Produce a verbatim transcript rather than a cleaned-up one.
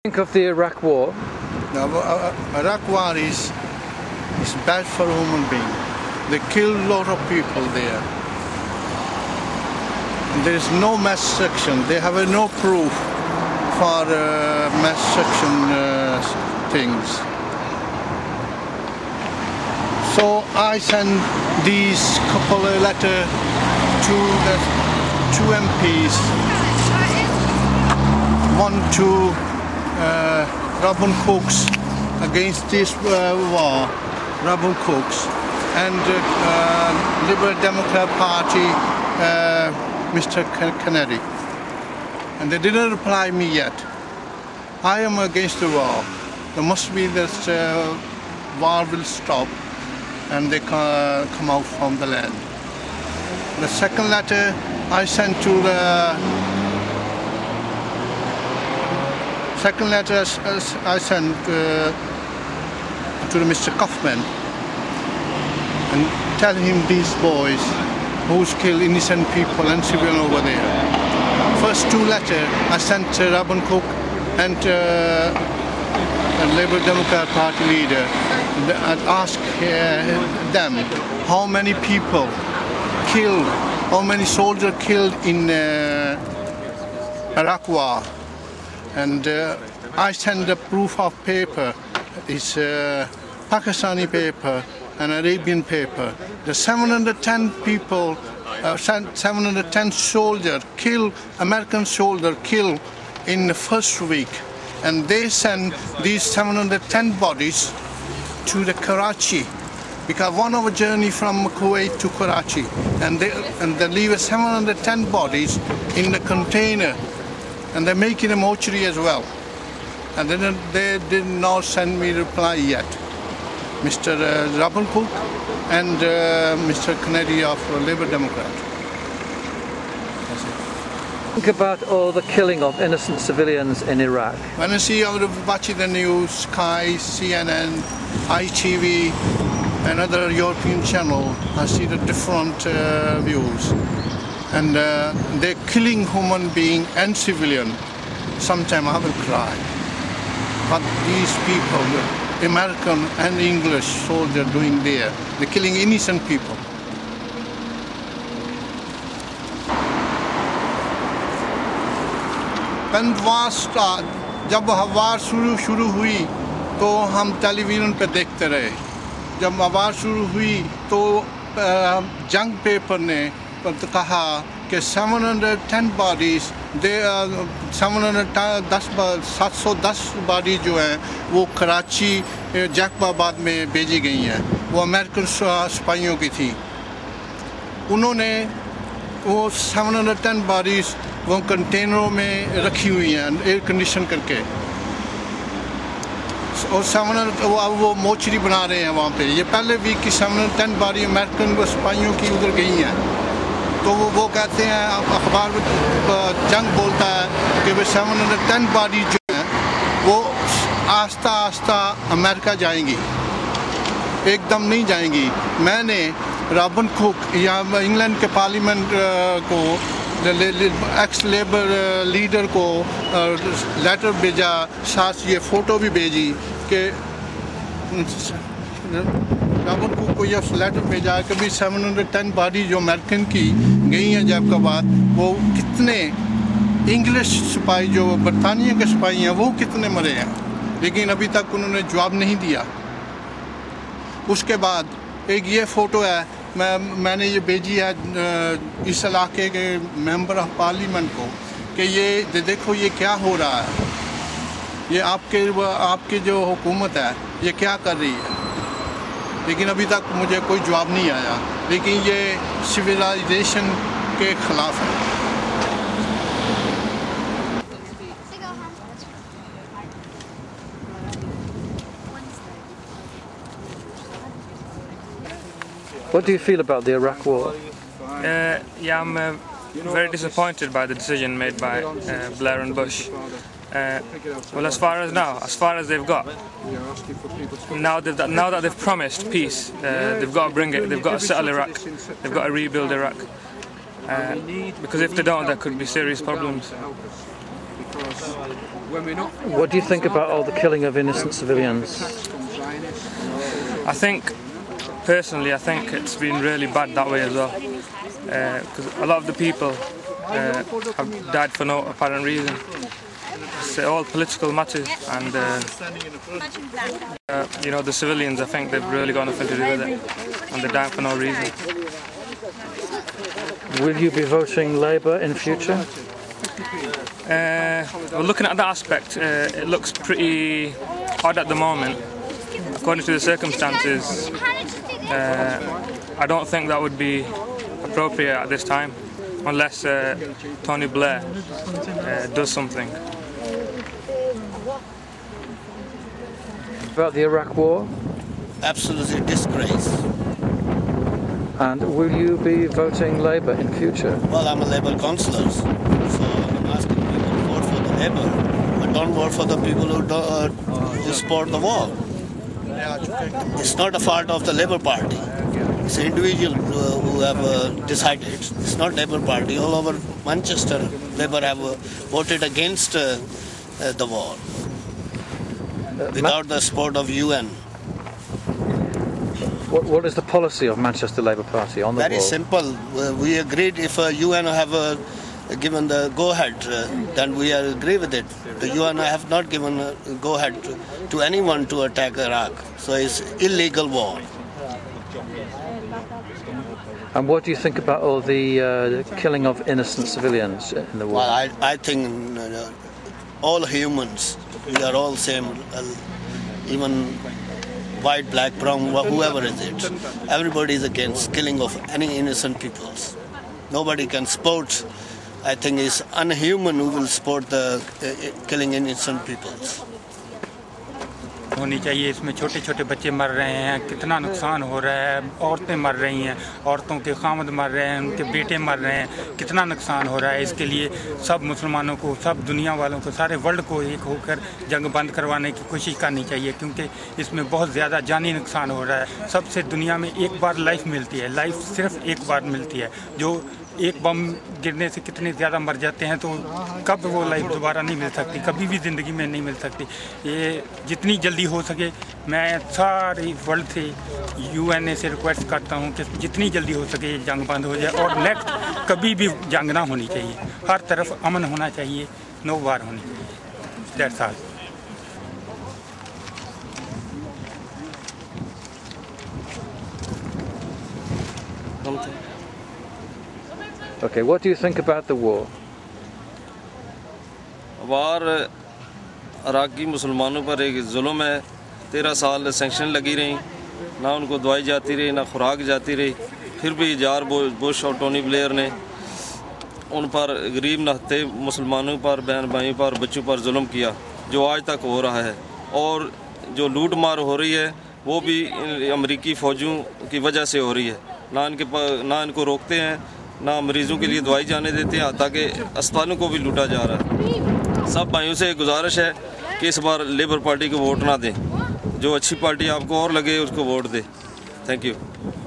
Think of the Iraq War. Now, uh, Iraq War is is bad for human being. They killed a lot of people there. There is no mass section. They have uh, no proof for uh, mass section uh, things. So I send these couple of letters to the two M Ps. One to uh, Robin Cooks against this uh, war, Robin Cooks, and uh, uh, Liberal Democrat Party, uh, Mister Kennedy. And they didn't reply me yet. I am against the war. There must be this uh, war will stop and they can come out from the land. The second letter I sent to the Second letter I sent uh, to the Mister Kaufman and tell him these boys who's killed innocent people and civilians over there. First two letters I sent to Robin Cook and uh, the Labour Democrat Party leader and asked uh, them how many people killed, how many soldiers killed in uh, Iraq War. And uh, I send the proof of paper. It's uh, Pakistani paper and Arabian paper. The seven hundred ten people, uh, seven hundred ten soldiers killed, American soldiers killed in the first week. And they send these seven hundred ten bodies to the Karachi. Because one hour journey from Kuwait to Karachi. And they, and they leave seven hundred ten bodies in the container. And they're making a mortuary as well. And then they did not send me a reply yet. Mister Uh, Robin Cook and uh, Mister Kennedy of uh, Labour Democrat. That's it. Think about all the killing of innocent civilians in Iraq. When I see I would watch the news, Sky, C N N, I T V, and other European channels, I see the different uh, views. And uh, they're killing human being and civilian. Sometimes I will cry. But these people, American and English soldiers doing there, they're killing innocent people. When war start, जब war शुरू शुरू हुई तो हम television पे देखते रहे. जब war शुरू हुई तो जंग पेपर ने कहा कि seven hundred ten bodies, दे seven hundred ten सात सौ दस बॉडी जो हैं वो कराची जैकबाबाद में भेजी गई हैं. वो अमेरिकन सिपाहियों की थी. उन्होंने वो seven hundred ten bodies वो कंटेनरों में रखी हुई हैं एयर कंडीशन करके. और seven hundred वो अब वो मोचरी बना रहे हैं वहाँ पे. ये पहले वीक की seven hundred ten body American सिपाहियों की उधर गई हैं. तो वो वो कहते हैं अखबार में जंग बोलता है कि वे seven hundred ten बॉडी जो हैं वो आस्ता आस्ता अमेरिका जाएंगी, एकदम नहीं जाएंगी. मैंने रॉबिन कुक या इंग्लैंड के पार्लियामेंट को एक्स लेबर लीडर को लेटर भेजा, साथ ये फ़ोटो भी भेजी कि रॉबिन कुक को यह लेटर भेजा है कि भी seven hundred ten बॉडी जो अमेरिकन की गई हैं जैकबाबाद, वो कितने इंग्लिश सिपाही जो बरतानिया के सिपाही हैं वो कितने मरे हैं. लेकिन अभी तक उन्होंने जवाब नहीं दिया. उसके बाद एक ये फ़ोटो है, मैं मैंने ये भेजी है इस इलाके के मेंबर ऑफ पार्लियामेंट को कि ये देखो ये क्या हो रहा है, ये आपके आपकी जो हुकूमत है ये क्या कर रही है. लेकिन अभी तक मुझे कोई जवाब नहीं आया. लेकिन ये सिविलाइजेशन के खिलाफ है. What do you feel about the Iraq War? Uh, yeah, I'm uh, very disappointed by the decision made by uh, Blair and Bush. Uh, well, as far as now, as far as they've got, now that now that they've promised peace, uh, they've got to bring it. They've got to settle Iraq. They've got to rebuild Iraq. Uh, because if they don't, there could be serious problems. What do you think about all the killing of innocent civilians? I think, personally, I think it's been really bad that way as well. Because uh, a lot of the people uh, have died for no apparent reason. It's all political matters, and uh, uh, you know, the civilians, I think they've really got nothing to do with it, and they're dying for no reason. Will you be voting Labour in future? Uh, well, looking at that aspect, uh, it looks pretty odd at the moment. According to the circumstances, uh, I don't think that would be appropriate at this time, unless uh, Tony Blair uh, does something. About the Iraq War? Absolutely disgrace. And will you be voting Labour in future? Well, I'm a Labour councillor, so I'm asking people to vote for the Labour, but don't vote for the people who, do, uh, who support the war. It's not a fault of the Labour Party. It's individuals uh, who have uh, decided. It's not Labour Party. All over Manchester, Labour have uh, voted against uh, uh, the war without the support of U N. What, what is the policy of Manchester Labour Party on the Very war? simple. Uh, we agreed if uh, U N have uh, given the go-ahead, uh, then we agree with it. The U N have not given a go-ahead to, to anyone to attack Iraq. So it's illegal war. And what do you think about all the uh, killing of innocent civilians in the war? Well, I, I think uh, all humans, we are all same, uh, even white, black, brown, whoever is it. Everybody is against killing of any innocent peoples. Nobody can support, I think it's unhuman who will support the uh, killing innocent peoples. होनी चाहिए इसमें छोटे छोटे बच्चे मर रहे हैं कितना नुकसान हो रहा है औरतें मर रही हैं औरतों के खामद मर रहे हैं उनके बेटे मर रहे हैं कितना नुकसान हो रहा है इसके लिए सब मुसलमानों को सब दुनिया वालों को सारे वर्ल्ड को एक होकर जंग बंद करवाने की कोशिश करनी चाहिए क्योंकि इसमें बहुत ज़्यादा जानी नुकसान हो रहा है सबसे दुनिया में एक बार लाइफ मिलती है लाइफ सिर्फ एक बार मिलती है जो एक बम गिरने से कितने ज़्यादा मर जाते हैं तो कब वो लाइफ दोबारा नहीं मिल सकती कभी भी ज़िंदगी में नहीं मिल सकती ये जितनी जल्दी हो सके मैं सारे वर्ल्ड से यूएनए से रिक्वेस्ट करता हूँ कि जितनी जल्दी हो सके ये जंग बंद हो जाए और नेक्स्ट कभी भी जंग ना होनी चाहिए हर तरफ अमन होना चाहिए नो वार होनी चाहिए that's all Okay, what do you think about the war? War Iraqi मुसलमानों पर एक जुल्म है तेरह साल सेंक्शन लगी रही ना उनको दवाई जाती रही ना खुराक जाती रही फिर भी जार बुश और टोनी ब्लेयर ने उन पर गरीब नहते मुसलमानों पर बहन भाइयों पर बच्चों पर जुल्म किया जो आज तक हो रहा है और जो लूट मार हो रही है वो भी अमेरिकी फ़ौजों की वजह से हो रही है ना इनके ना इनको रोकते हैं ना मरीज़ों के लिए दवाई जाने देते हैं ताकि अस्पतालों को भी लूटा जा रहा है सब भाइयों से गुजारिश है कि इस बार लेबर पार्टी को वोट ना दें जो अच्छी पार्टी आपको और लगे उसको वोट दें थैंक यू